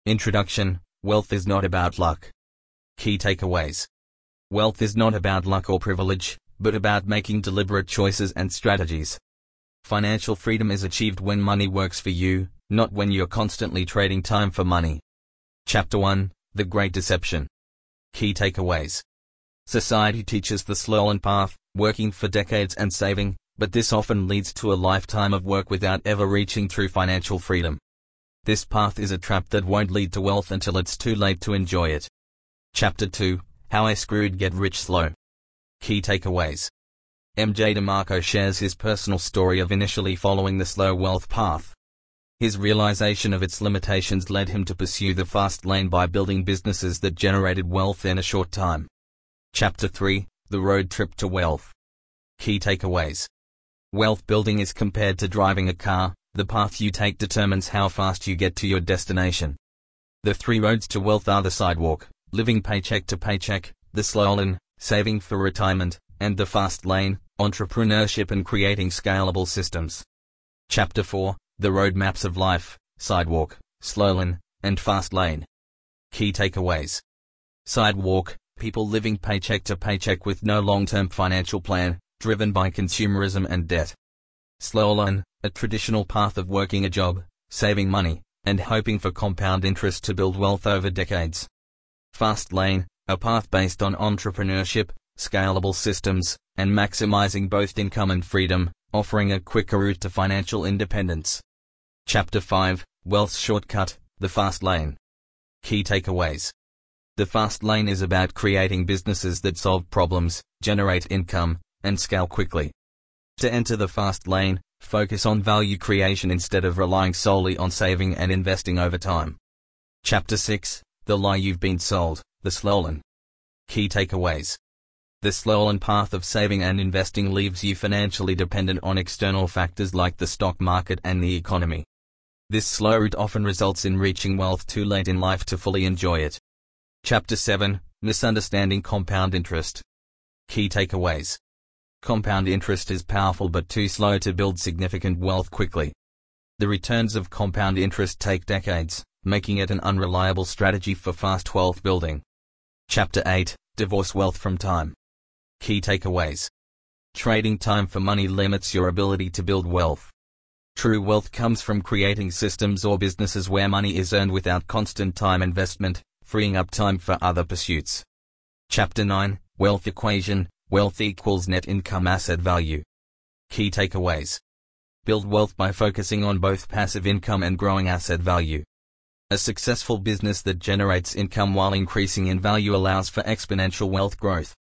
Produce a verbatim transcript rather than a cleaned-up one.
Introduction: Wealth is not about luck. Key takeaways. Wealth is not about luck or privilege, but about making deliberate choices and strategies. Financial freedom is achieved when money works for you, not when you're constantly trading time for money. Chapter one: The Great Deception. Key takeaways. Society teaches the slow path, working for decades and saving, but this often leads to a lifetime of work without ever reaching true financial freedom. This path is a trap that won't lead to wealth until it's too late to enjoy it. Chapter two: How I Screwed Get Rich Slow. Key takeaways. M J DeMarco shares his personal story of initially following the slow wealth path. His realization of its limitations led him to pursue the fast lane by building businesses that generated wealth in a short time. Chapter three: The Road Trip to Wealth. Key takeaways. Wealth building is compared to driving a car. The path you take determines how fast you get to your destination. The three roads to wealth are the sidewalk, living paycheck to paycheck; the slow lane, saving for retirement; and the fast lane, entrepreneurship and creating scalable systems. Chapter four: The Roadmaps of Life, Sidewalk, Slow Lane, and Fast Lane. Key takeaways. Sidewalk: people living paycheck to paycheck with no long-term financial plan, driven by consumerism and debt. Slow Lane: a traditional path of working a job, saving money, and hoping for compound interest to build wealth over decades. Fast Lane: a path based on entrepreneurship, scalable systems, and maximizing both income and freedom, offering a quicker route to financial independence. Chapter five: Wealth Shortcut, The Fast Lane. Key takeaways. The fast lane is about creating businesses that solve problems, generate income, and scale quickly. To enter the fast lane, focus on value creation instead of relying solely on saving and investing over time. Chapter six: The Lie You've Been Sold, The Slow Lane. Key takeaways. The slow lane path of saving and investing leaves you financially dependent on external factors like the stock market and the economy. This slow route often results in reaching wealth too late in life to fully enjoy it. Chapter seven: Misunderstanding Compound Interest. Key takeaways. Compound interest is powerful but too slow to build significant wealth quickly. The returns of compound interest take decades, making it an unreliable strategy for fast wealth building. Chapter eight: Divorce Wealth from Time. Key takeaways. Trading time for money limits your ability to build wealth. True wealth comes from creating systems or businesses where money is earned without constant time investment, freeing up time for other pursuits. Chapter nine: Wealth Equation. Wealth equals net income asset value. Key takeaways. Build wealth by focusing on both passive income and growing asset value. A successful business that generates income while increasing in value allows for exponential wealth growth.